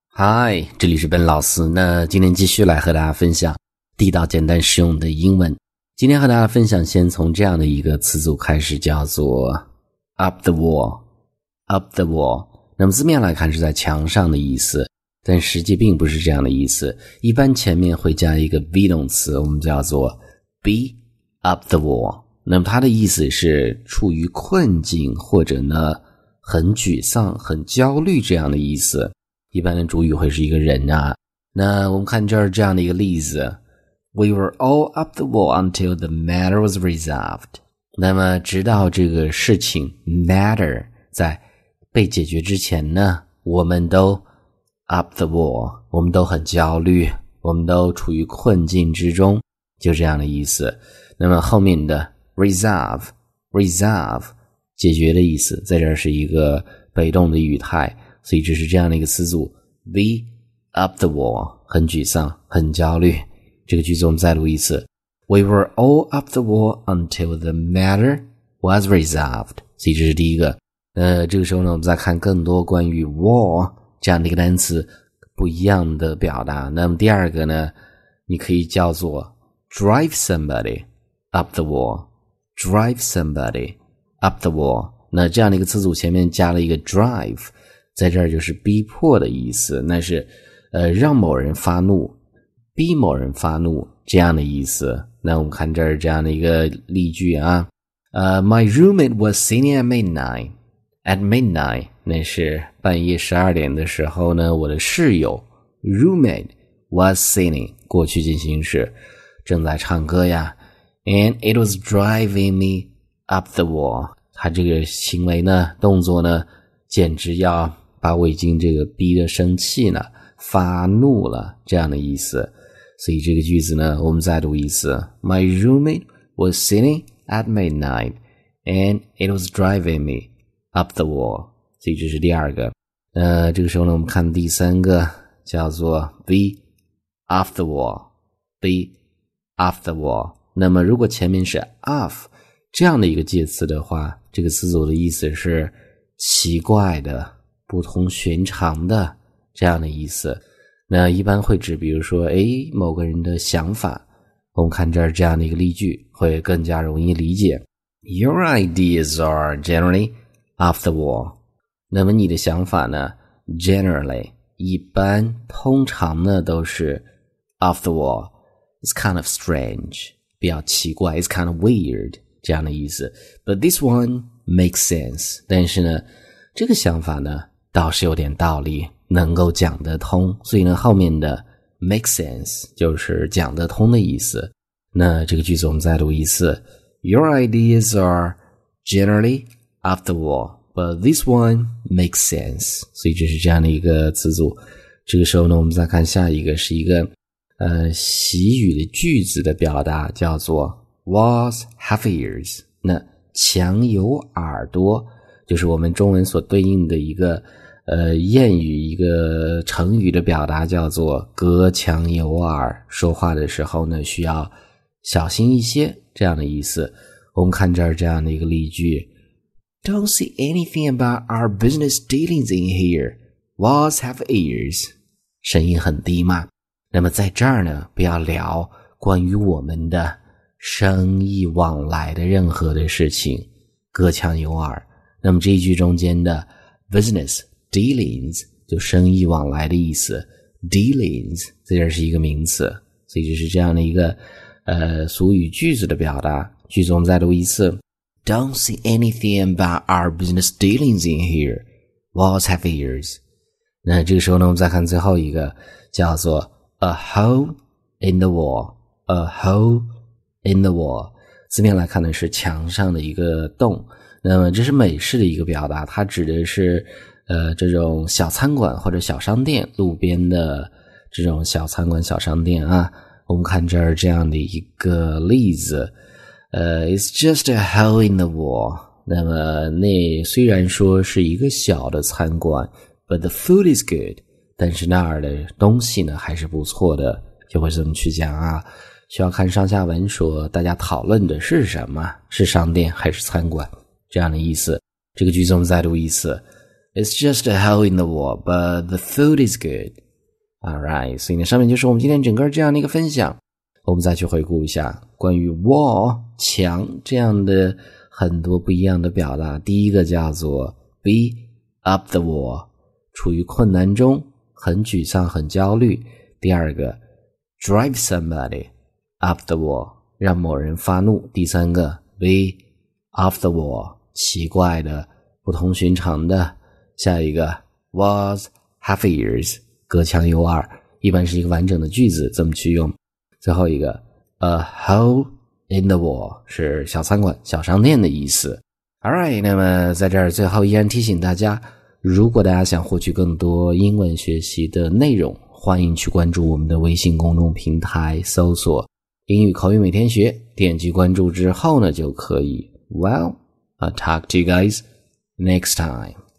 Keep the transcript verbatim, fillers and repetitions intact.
嗨，这里是本老师。那今天继续来和大家分享地道简单实用的英文。今天和大家分享先从这样的一个词组开始，叫做 up the wall up the wall。 那么字面来看是在墙上的意思，但实际并不是这样的意思。一般前面会加一个 be 动词，我们叫做 be up the wall。 那么它的意思是处于困境，或者呢很沮丧很焦虑这样的意思。一般的主语会是一个人啊。那我们看这儿这样的一个例子， We were all up the wall until the matter was resolved。 那么直到这个事情 matter 在被解决之前呢，我们都 up the wall， 我们都很焦虑，我们都处于困境之中，就这样的意思。那么后面的 resolve resolve 解决的意思，在这儿是一个被动的语态，所以这是这样的一个词组 be up the wall， 很沮丧很焦虑。这个句子我们再读一次， We were all up the wall until the matter was resolved。 所以这是第一个。呃，这个时候呢，我们再看更多关于 wall 这样的一个单词不一样的表达。那么第二个呢，你可以叫做 drive somebody up the wall， drive somebody up the wall。 那这样的一个词组前面加了一个 drive，在这儿就是逼迫的意思，那是呃让某人发怒，逼某人发怒这样的意思。那我们看这儿这样的一个例句啊，呃 My roommate was singing at midnight at midnight 那是半夜十二点的时候呢，我的室友 roommate was singing 过去进行时正在唱歌呀， and it was driving me up the wall。 他这个行为呢动作呢简直要把我已经这个逼得生气了，发怒了这样的意思。所以这个句子呢我们再读一次， My roommate was sitting at midnight and it was driving me up the wall。 所以这是第二个。呃，这个时候呢我们看第三个，叫做 be off the wall be off the wall。 那么如果前面是 off 这样的一个介词的话，这个词组的意思是奇怪的不同寻常的这样的意思。那一般会指比如说诶某个人的想法。我们看这儿这样的一个例句会更加容易理解， Your ideas are generally off the wall。 那么你的想法呢 generally 一般通常呢都是 off the wall， It's kind of strange 比较奇怪， It's kind of weird 这样的意思。 But this one makes sense， 但是呢这个想法呢倒是有点道理，能够讲得通。所以呢后面的 make sense 就是讲得通的意思。那这个句子我们再读一次， Your ideas are generally off the wall but this one makes sense。 所以这是这样的一个词组。这个时候呢我们再看下一个，是一个呃习语的句子的表达，叫做 walls have ears。 那墙有耳朵就是我们中文所对应的一个呃谚语，一个成语的表达，叫做隔墙有耳，说话的时候呢需要小心一些这样的意思。我们看这儿这样的一个例句， Don't say anything about our business dealings in here. Walls have ears。 声音很低嘛，那么在这儿呢不要聊关于我们的生意往来的任何的事情，隔墙有耳。那么这一句中间的 business dealings 就生意往来的意思， dealings 在这是一个名词，所以这是这样的一个呃俗语句子的表达。句子我们再读一次， Don't say anything about our business dealings in here. Walls have ears。 那这个时候呢我们再看最后一个，叫做 a hole in the wall a hole in the wall。 字面来看呢是墙上的一个洞。那么这是美式的一个表达，它指的是呃这种小餐馆或者小商店，路边的这种小餐馆小商店啊。我们看这儿这样的一个例子，呃 It's just a hole in the wall。 那么那虽然说是一个小的餐馆， but the food is good， 但是那儿的东西呢还是不错的，就会这么去讲啊。需要看上下文说大家讨论的是什么，是商店还是餐馆这样的意思。这个句子我们再读一次， It's just a hole in the wall, but the food is good. Alright, 所以呢，上面就是我们今天整个这样的一个分享。我们再去回顾一下关于 wall 墙这样的很多不一样的表达。第一个叫做 be up the wall， 处于困难中，很沮丧，很焦虑。第二个 drive somebody up the wall， 让某人发怒。第三个 be off the wall， 奇怪的，不同寻常的。下一个 was half ears， 隔腔有耳，一般是一个完整的句子，这么去用。最后一个 a hole in the wall 是小餐馆小商店的意思。 Alright， 那么在这儿最后依然提醒大家，如果大家想获取更多英文学习的内容，欢迎去关注我们的微信公众平台，搜索英语口语每天学，点击关注之后呢就可以。 Well, I'll talk to you guys next time.